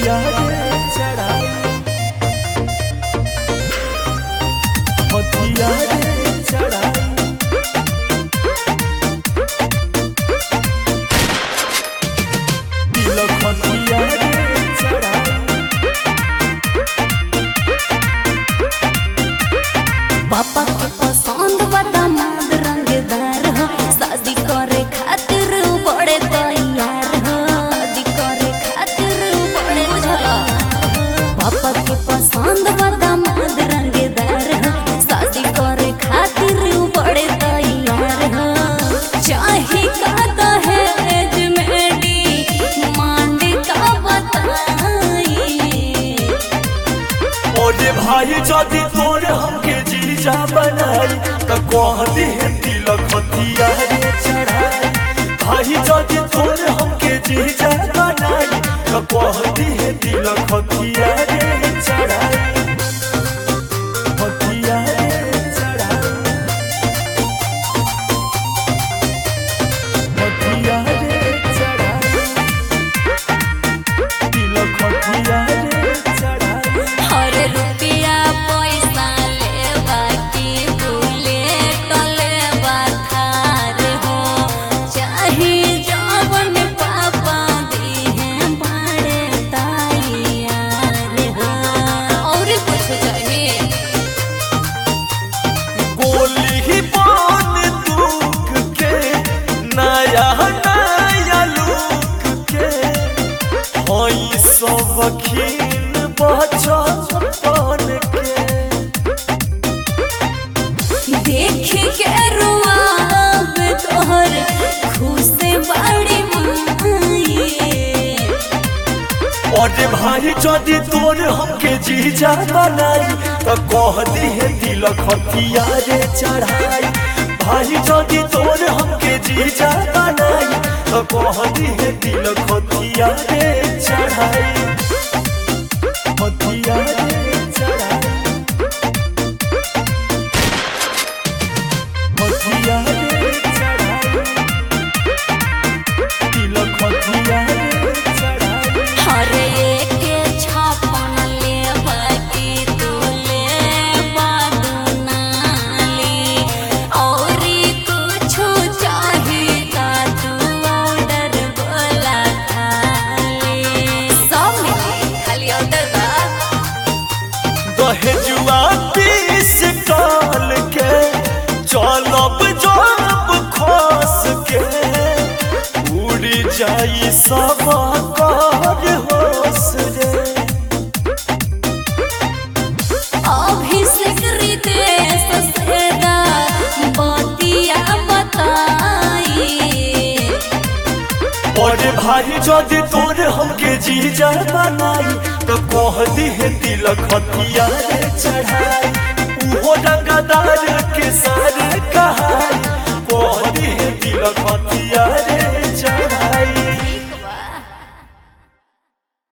हथियार चढ़ाई हथियार चढ़ाई तिलक हथियार चढ़ाई पापा के पसंद दामाद रंगदार हो शादी करे खातिर बड़े तैयार हो शादी करे खातिर बड़े पापा के पसंद दामाद रंगदार हो शादी करे खातिर बड़े तैयार हो चाहे का दहेज में डी मांडी का बताई ओरे भाई जदि तोरे हमके जीजा बनाई त कहती है तिलक हथियार चढ़ाई भाई जदि तोरे हमके जीजा बनाई त कहती है तिलक हथियार चढ़ाई हथियार चढ़ाई हथियार चढ़ाई तिलक हथियार चढ़ाई हर रुपया पैसा लेवा की बुलेट लेवा थार हो चाहे जवन पापा दिहे बड़े तैयार हो और कुछ चाहिए गोली ही बन दुख के नया नया लुक के हई सब खीन बचपन के देख के रुआब तोहर खुश बड़ी माई अरे भाई जदि तोरे हमके जीजा बनाई त कहती है तिलक हथियार चढ़ाई भाई जदि तोरे हमके जीजा बनाई त कहती है तिलक हथियार चढ़ाई हथियार चढ़ाई हथियार चढ़ाई तिलक हथियार चढ़ाई हर एक छापन लेवा की तू लेवा दुनाली और कुछो चाहिदा तू ऑर्डर बोला खाली सब मिली खाली ऑर्डर का दहेजुआ पीस डाल के चलब जब खस के उड़ जाई सब कर होश रे अभिषेक रितेश सेदा बतिया बताई और भाई जदि तोरे हमके जीजा बनाई तो कहती है तिलक हथियार चढ़ाई उहो रंगदार